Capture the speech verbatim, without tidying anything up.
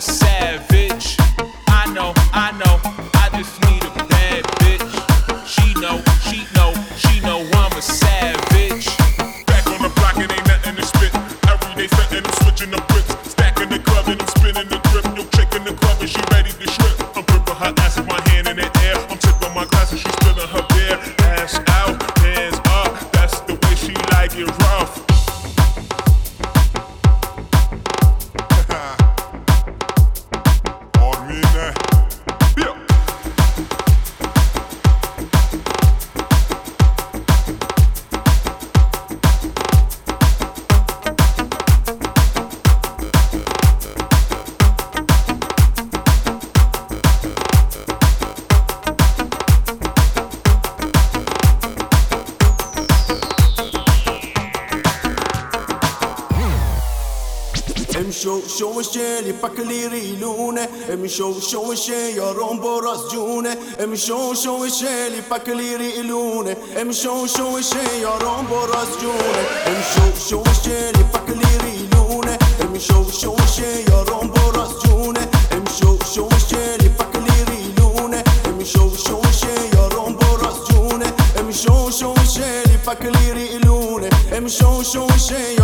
savage. I know, I know, I just need a bad bitch. She know, she know, she know I'm a savage. Back on the block, it ain't nothing to spit. Every day stuntin', I'm switching the bricks. Stacking the club and I'm spinning the grip. Yo, chick in the club and she ready to strip. I'm gripping her ass with my hand in the air. I'm tipping my glass and she spilling her beer. Ass out, hands up, that's the way she like it rough. امشو شوشه لی پکلی ریلونه امشو شوشه یارم براز جونه امشو شوشه لی پکلی ریلونه امشو شوشه یارم براز جونه امشو شوشه لی پکلی ریلونه امشو شوشه یارم براز جونه امشو شوشه لی پکلی ریلونه امشو شوشه یارم براز جونه امشو شوشه لی پکلی ریلونه امشو شوشه